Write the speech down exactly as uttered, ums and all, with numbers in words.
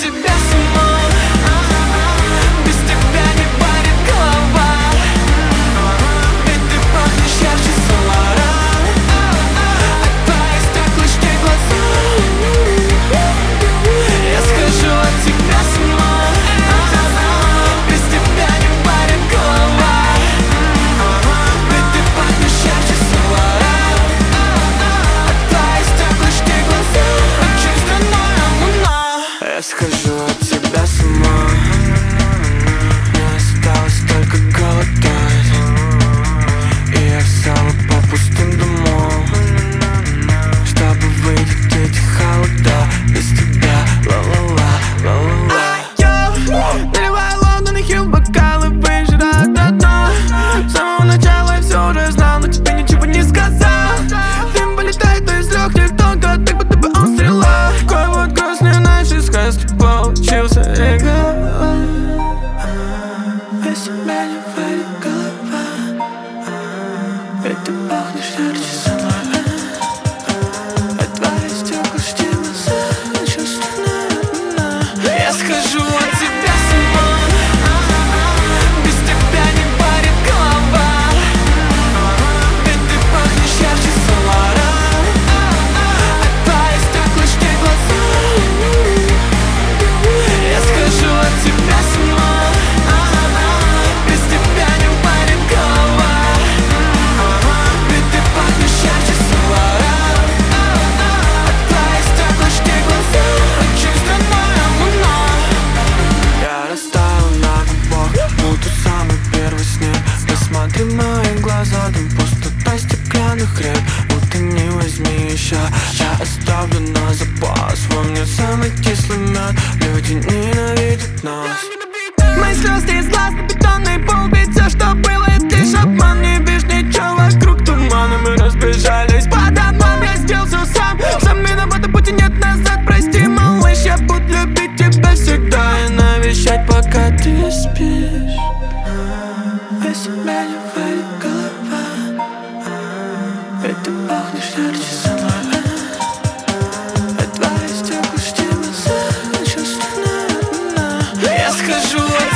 тебя с ума. Без тебя не варит голова. Ведь ты пахнешь ярче солара. От твоих стеклышки глаза. Я схожу от тебя с ума. Без тебя не варит голова. Ведь ты пахнешь ярче солара. От твоих стеклышки глаза. Очень странная луна. Я схожу от тебя с ума. Мне осталось только голодать. И я взяла по пустым домам, чтобы выйдет эти холода. Без тебя ла-ла-ла, ла-ла-ла. Наливай Лондон и Хилл в бокалы, выжирая до дна. С самого начала я все уже знал, но тебе ничего не сказал. Дым вылетает из легких тонко, так будто бы он стрела. Какой вот грустный нашей сказки получился эго. Без тебя не варит голова. Ведь ты пахнешь ярче солара. От твоих стеклышки глаза. Очень странная луна. Я схожу от тебя с ума. Без тебя не варит голова. Ведь ты пахнешь ярче солара. От твоих стеклышки глаза. Я схожу от тебя с ума. Без тебя не варит голова. Ведь ты пахнешь ярче солара. От твоих стеклышки глаза. Очень странная луна. Я растаю на губах, будто самый первый снег. Посмотри в мои глаза, там пустота стеклянных рек. Утони, возьми еще, я оставлю на запас. Во мне самый кислый мед, люди ненавидят нас. Мои слезы из глаз на бетонный пол. Ведь все, что было, это лишь обман. Не видишь ничего вокруг тумана. Мы разбежались по домам. Я сделал все сам. Сам виноват, а пути нет назад. Прости, малыш, я буду любить тебя всегда и навещать, пока ты спишь. Без тебя не варит голова. Ведь ты пахнешь ярче солара. От твоих стеклышки глаза. Очень странная луна. Я схожу от